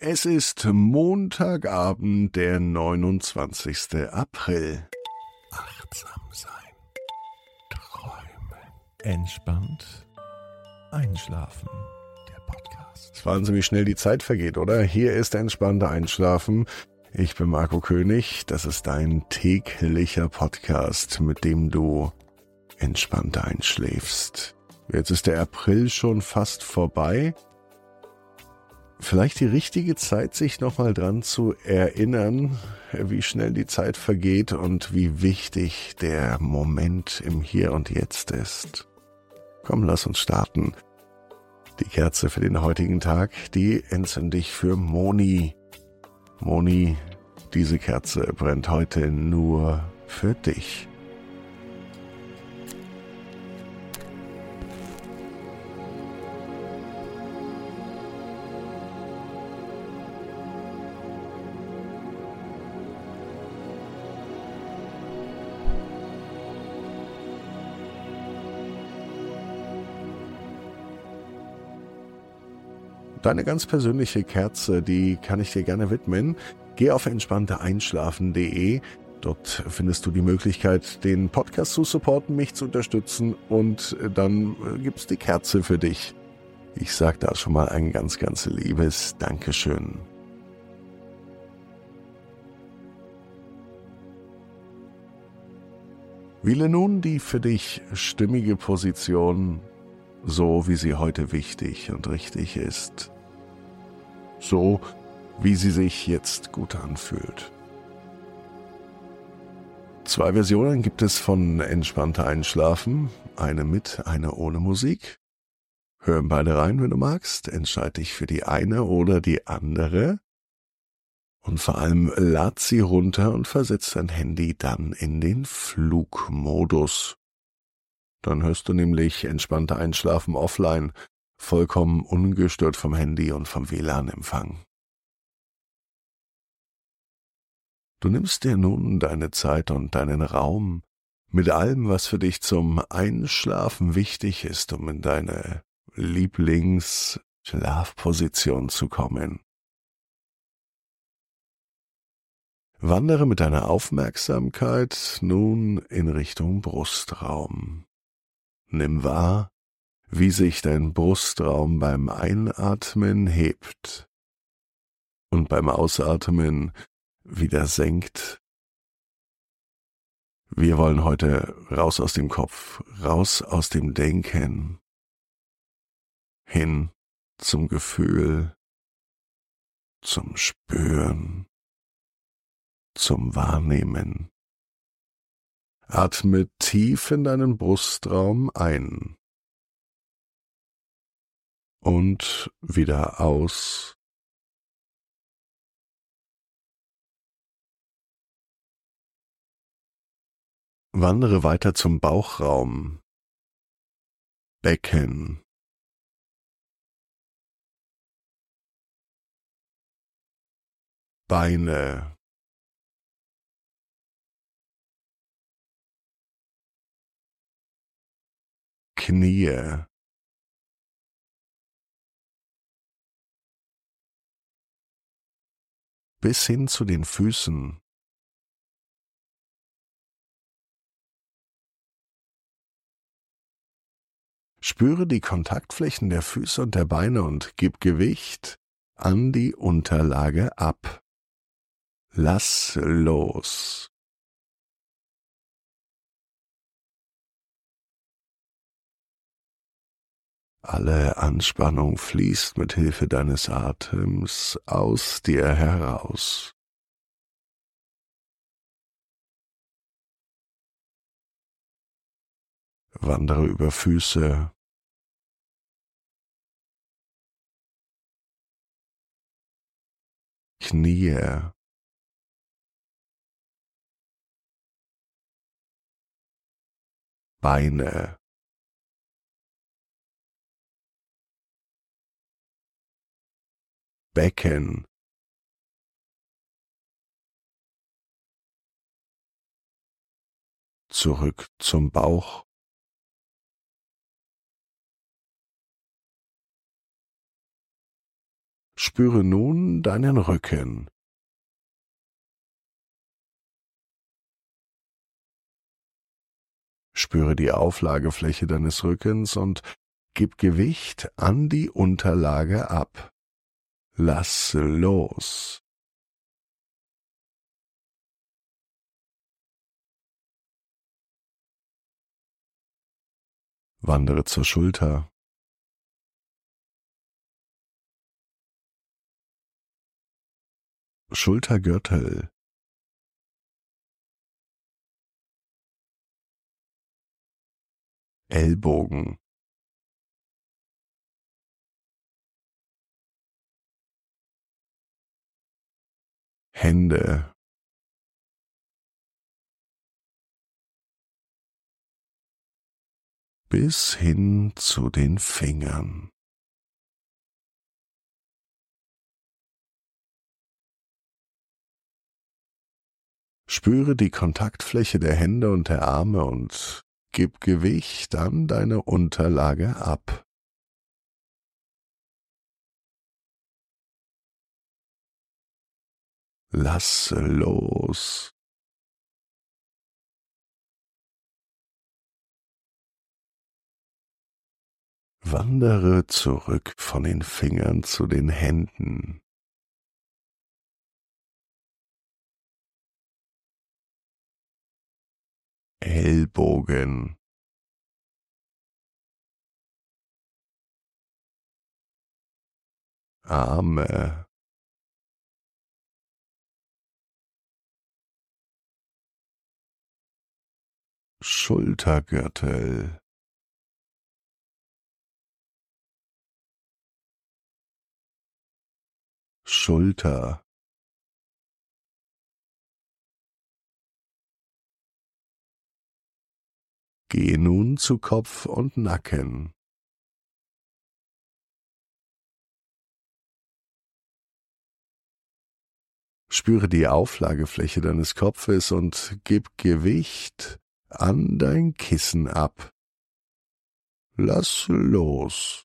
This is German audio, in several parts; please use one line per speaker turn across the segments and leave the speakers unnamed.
Es ist Montagabend, der 29. April.
Achtsam sein, träumen, entspannt einschlafen. Der Podcast.
Es ist Wahnsinn, wie schnell die Zeit vergeht, oder? Hier ist entspannter Einschlafen. Ich bin Marco König. Das ist dein täglicher Podcast, mit dem du entspannter einschläfst. Jetzt ist der April schon fast vorbei. Vielleicht die richtige Zeit, sich nochmal dran zu erinnern, wie schnell die Zeit vergeht und wie wichtig der Moment im Hier und Jetzt ist. Komm, lass uns starten. Die Kerze für den heutigen Tag, die entzünde ich für Moni. Moni, diese Kerze brennt heute nur für dich. Deine ganz persönliche Kerze, die kann ich dir gerne widmen. Geh auf entspanntereinschlafen.de. Dort findest du die Möglichkeit, den Podcast zu supporten, mich zu unterstützen und dann gibt's die Kerze für dich. Ich sag da schon mal ein ganz, ganz liebes Dankeschön. Wähle nun die für dich stimmige Position, so wie sie heute wichtig und richtig ist. So, wie sie sich jetzt gut anfühlt. 2 Versionen gibt es von Entspannter Einschlafen, eine mit, eine ohne Musik. Hör in beide rein, wenn du magst, entscheide dich für die eine oder die andere. Und vor allem lad sie runter und versetz dein Handy dann in den Flugmodus. Dann hörst du nämlich Entspannter Einschlafen offline, vollkommen ungestört vom Handy und vom WLAN-Empfang. Du nimmst dir nun deine Zeit und deinen Raum mit allem, was für dich zum Einschlafen wichtig ist, um in deine Lieblingsschlafposition zu kommen. Wandere mit deiner Aufmerksamkeit nun in Richtung Brustraum. Nimm wahr, wie sich dein Brustraum beim Einatmen hebt und beim Ausatmen wieder senkt. Wir wollen heute raus aus dem Kopf, raus aus dem Denken, hin zum Gefühl, zum Spüren, zum Wahrnehmen. Atme tief in deinen Brustraum ein und wieder aus. Wandere weiter zum Bauchraum, Becken, Beine, Knie, bis hin zu den Füßen. Spüre die Kontaktflächen der Füße und der Beine und gib Gewicht an die Unterlage ab. Lass los. Alle Anspannung fließt mit Hilfe deines Atems aus dir heraus. Wandere über Füße, Knie, Beine, Becken, zurück zum Bauch, Spüre nun deinen Rücken. Spüre die Auflagefläche deines Rückens und gib Gewicht an die Unterlage ab. Lass los. Wandere zur Schulter. Schultergürtel. Ellbogen. Hände. Bis hin zu den Fingern. Spüre die Kontaktfläche der Hände und der Arme und gib Gewicht an deine Unterlage ab. Lass los. Wandere zurück von den Fingern zu den Händen. Ellbogen. Arme. Schultergürtel. Schulter. Gehe nun zu Kopf und Nacken. Spüre die Auflagefläche deines Kopfes und gib Gewicht an dein Kissen ab. Lass los.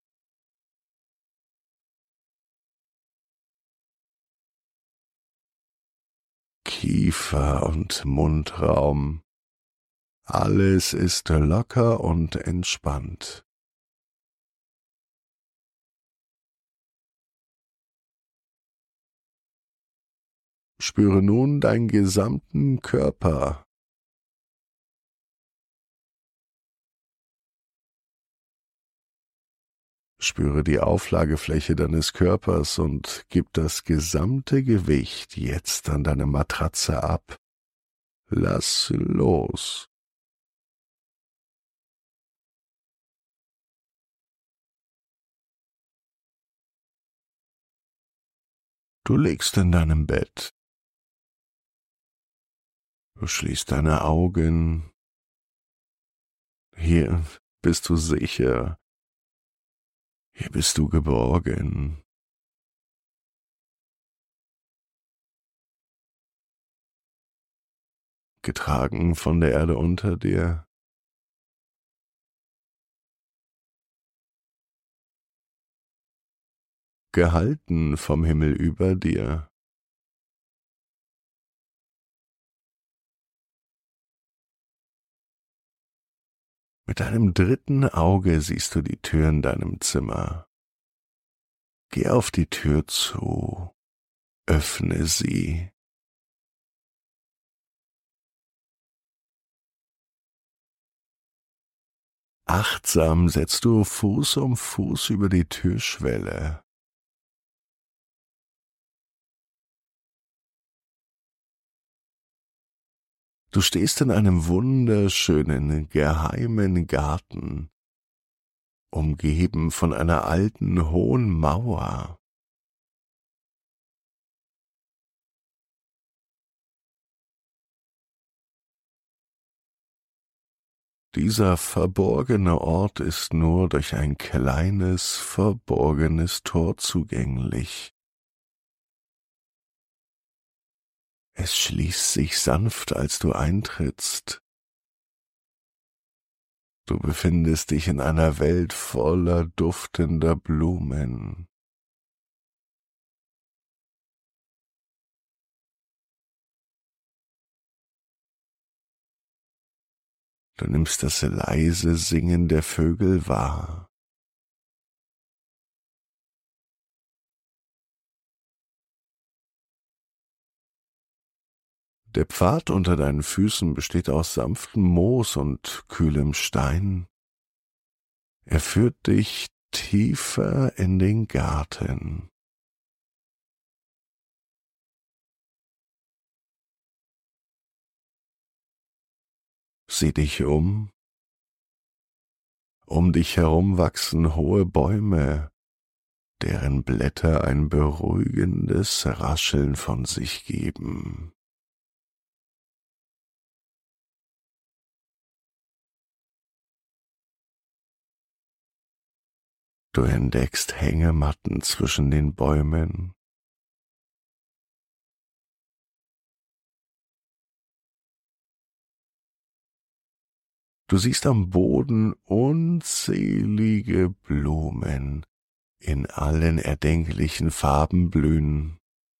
Kiefer und Mundraum. Alles ist locker und entspannt. Spüre nun deinen gesamten Körper. Spüre die Auflagefläche deines Körpers und gib das gesamte Gewicht jetzt an deine Matratze ab. Lass los. Du liegst in deinem Bett. Du schließt deine Augen. Hier bist du sicher. Hier bist du geborgen. Getragen von der Erde unter dir. Gehalten vom Himmel über dir. Mit deinem dritten Auge siehst du die Tür in deinem Zimmer. Geh auf die Tür zu, öffne sie. Achtsam setzt du Fuß um Fuß über die Türschwelle. Du stehst in einem wunderschönen, geheimen Garten, umgeben von einer alten, hohen Mauer. Dieser verborgene Ort ist nur durch ein kleines, verborgenes Tor zugänglich. Es schließt sich sanft, als du eintrittst. Du befindest dich in einer Welt voller duftender Blumen. Du nimmst das leise Singen der Vögel wahr. Der Pfad unter deinen Füßen besteht aus sanftem Moos und kühlem Stein. Er führt dich tiefer in den Garten. Sieh dich um. Um dich herum wachsen hohe Bäume, deren Blätter ein beruhigendes Rascheln von sich geben. Du entdeckst Hängematten zwischen den Bäumen. Du siehst am Boden unzählige Blumen in allen erdenklichen Farben blühen.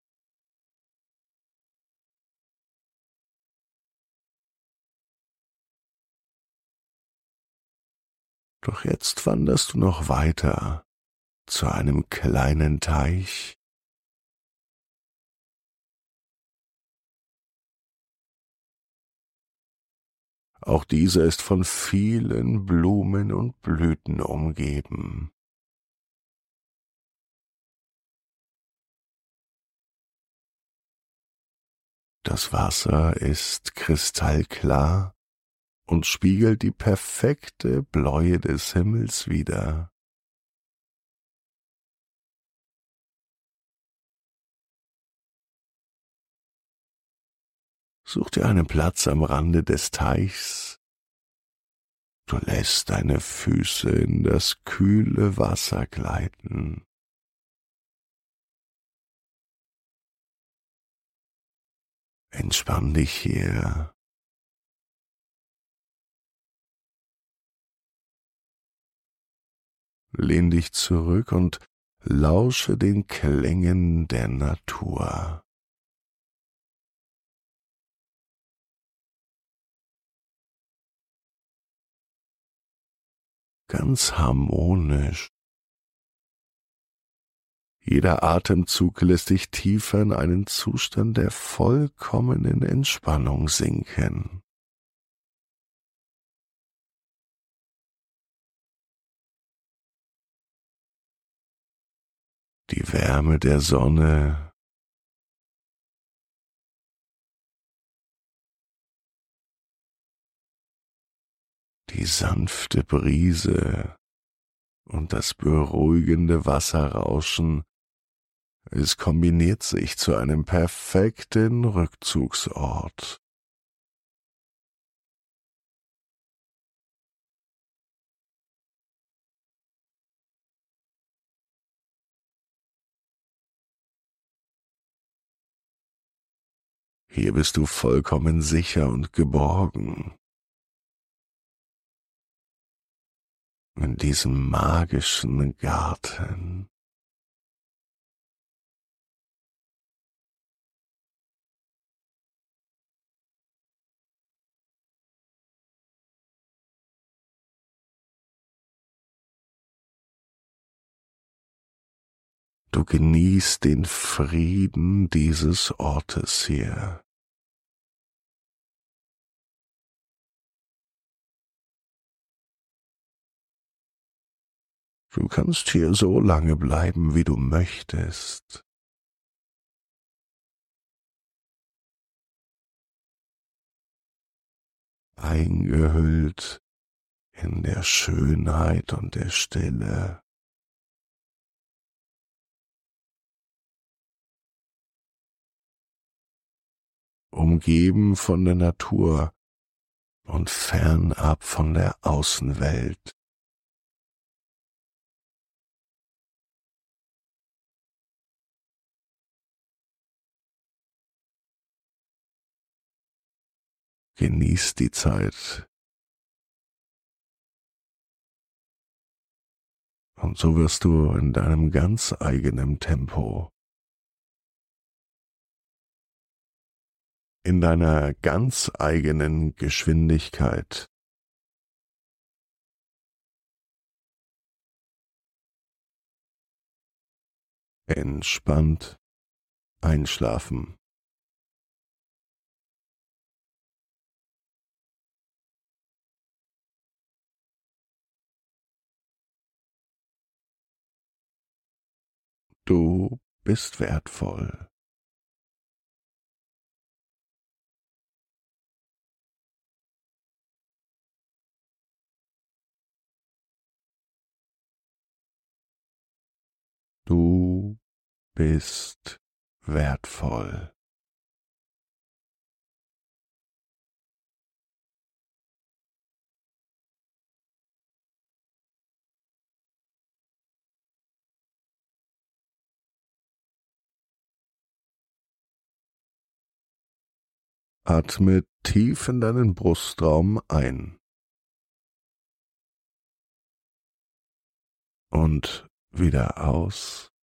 Doch jetzt wanderst du noch weiter zu einem kleinen Teich. Auch dieser ist von vielen Blumen und Blüten umgeben. Das Wasser ist kristallklar und spiegelt die perfekte Bläue des Himmels wider. Such dir einen Platz am Rande des Teichs. Du lässt deine Füße in das kühle Wasser gleiten. Entspann dich hier. Lehn dich zurück und lausche den Klängen der Natur. Ganz harmonisch. Jeder Atemzug lässt dich tiefer in einen Zustand der vollkommenen Entspannung sinken. Die Wärme der Sonne, die sanfte Brise und das beruhigende Wasserrauschen, es kombiniert sich zu einem perfekten Rückzugsort. Hier bist du vollkommen sicher und geborgen. In diesem magischen Garten. Du genießt den Frieden dieses Ortes hier. Du kannst hier so lange bleiben, wie du möchtest. Eingehüllt in der Schönheit und der Stille. Umgeben von der Natur und fernab von der Außenwelt. Genieß die Zeit. Und so wirst du in deinem ganz eigenen Tempo, in deiner ganz eigenen Geschwindigkeit Entspannt einschlafen. Du bist wertvoll. Du bist wertvoll. Atme tief in deinen Brustraum ein und wieder aus.